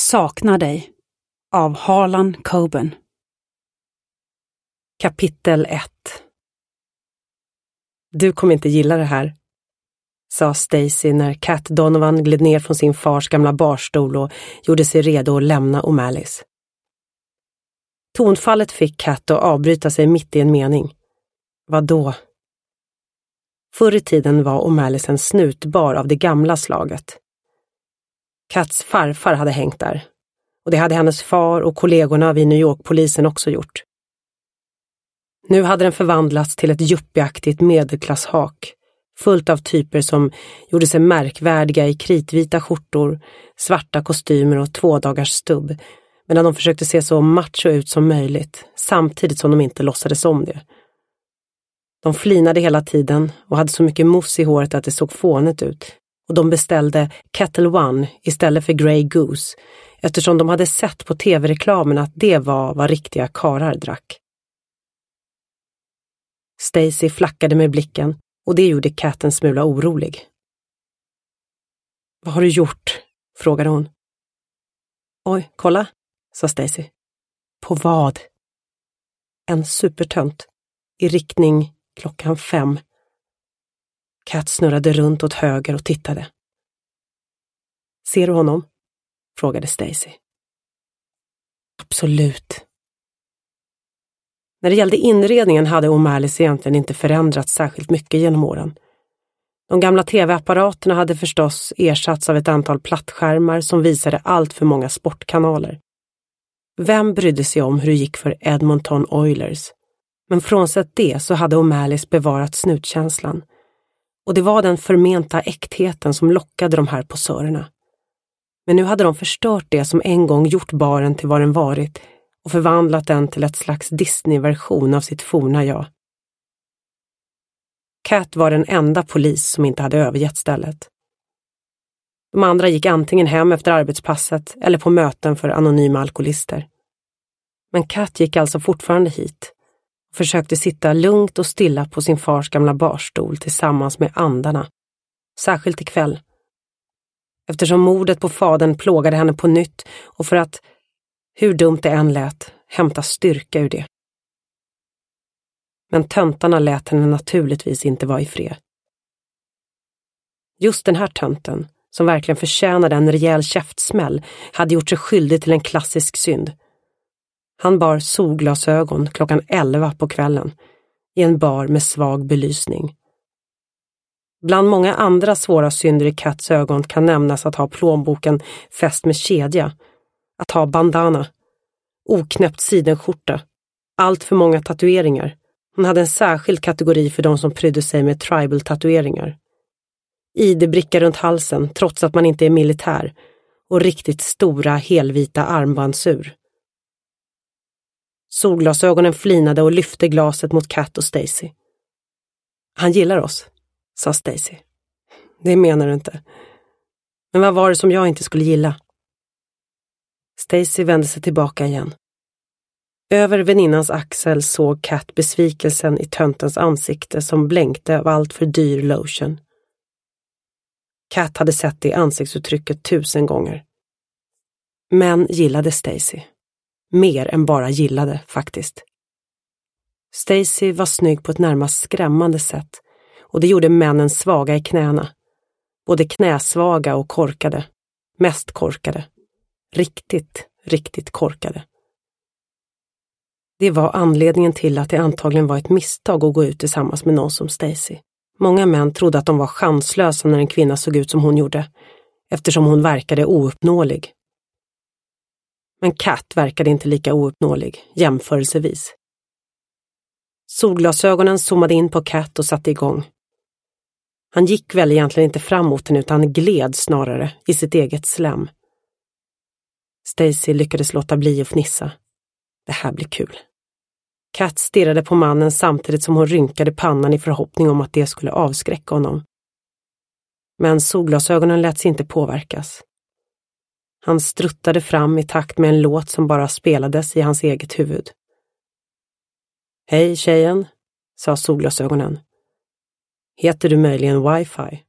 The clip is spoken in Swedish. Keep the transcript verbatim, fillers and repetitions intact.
saknar dig av Harlan Coben. Kapitel ett. Du kommer inte gilla det här, sa Stacy när Kat Donovan gled ner från sin fars gamla barstol och gjorde sig redo att lämna O'Malley's. Tonfallet fick Kat att avbryta sig mitt i en mening. Vadå? Förr i tiden var O'Malley's en snutbar av det gamla slaget. Kats farfar hade hängt där, och det hade hennes far och kollegorna vid New York-polisen också gjort. Nu hade den förvandlats till ett yuppieaktigt medelklasshak, fullt av typer som gjorde sig märkvärdiga i kritvita skjortor, svarta kostymer och tvådagars stubb, medan de försökte se så macho ut som möjligt, samtidigt som de inte låtsades om det. De flinade hela tiden och hade så mycket mousse i håret att det såg fånigt ut, och de beställde Kettle One istället för Grey Goose, eftersom de hade sett på tv-reklamen att det var vad riktiga karar drack. Stacy flackade med blicken, och det gjorde Kat en smula orolig. Vad har du gjort? Frågade hon. Oj, kolla, sa Stacy. På vad? En supertönt. I riktning klockan fem. Kat snurrade runt åt höger och tittade. Ser du honom? Frågade Stacy. Absolut. När det gällde inredningen hade O'Malley's egentligen inte förändrats särskilt mycket genom åren. De gamla tv-apparaterna hade förstås ersatts av ett antal plattskärmar som visade allt för många sportkanaler. Vem brydde sig om hur det gick för Edmonton Oilers? Men frånsett det så hade O'Malley's bevarat snutkänslan. Och det var den förmenta äktheten som lockade de här posörerna. Men nu hade de förstört det som en gång gjort baren till vad den varit och förvandlat den till ett slags Disney-version av sitt forna jag. Kat var den enda polis som inte hade övergett stället. De andra gick antingen hem efter arbetspasset eller på möten för anonyma alkoholister. Men Kat gick alltså fortfarande hit och försökte sitta lugnt och stilla på sin fars gamla barstol tillsammans med andarna, särskilt ikväll. Eftersom mordet på fadern plågade henne på nytt och för att, hur dumt det än lät, hämta styrka ur det. Men töntarna lät henne naturligtvis inte vara i fred. Just den här tönten, som verkligen förtjänade en rejäl käftsmäll, hade gjort sig skyldig till en klassisk synd. Han bar solglasögon klockan elva på kvällen i en bar med svag belysning. Bland många andra svåra synder i Kats ögon kan nämnas att ha plånboken fäst med kedja, att ha bandana, oknäppt sidenskjorta, allt för många tatueringar. Hon hade en särskild kategori för de som prydde sig med tribal-tatueringar. I D brickar runt halsen trots att man inte är militär och riktigt stora helvita armbandsur. Solglasögonen flinade och lyfte glaset mot Kat och Stacy. Han gillar oss, sa Stacy. Det menar du inte. Men vad var det som jag inte skulle gilla? Stacy vände sig tillbaka igen. Över väninnans axel såg Kat besvikelsen i töntens ansikte som blänkte av allt för dyr lotion. Kat hade sett det ansiktsuttrycket tusen gånger. Men gillade Stacy. Mer än bara gillade, faktiskt. Stacy var snygg på ett närmast skrämmande sätt, och det gjorde männen svaga i knäna. Både knäsvaga och korkade. Mest korkade. Riktigt, riktigt korkade. Det var anledningen till att det antagligen var ett misstag att gå ut tillsammans med någon som Stacy. Många män trodde att de var chanslösa när en kvinna såg ut som hon gjorde, eftersom hon verkade ouppnåelig. Men Kat verkade inte lika ouppnåelig, jämförelsevis. Solglasögonen zoomade in på Kat och satte igång. Han gick väl egentligen inte framåt henne utan gled snarare i sitt eget slem. Stacy lyckades låta bli att fnissa. Det här blir kul. Kat stirrade på mannen samtidigt som hon rynkade pannan i förhoppning om att det skulle avskräcka honom. Men solglasögonen lät sig inte påverkas. Han struttade fram i takt med en låt som bara spelades i hans eget huvud. Hej tjejen, sa solglasögonen. Heter du möjligen Wi-Fi?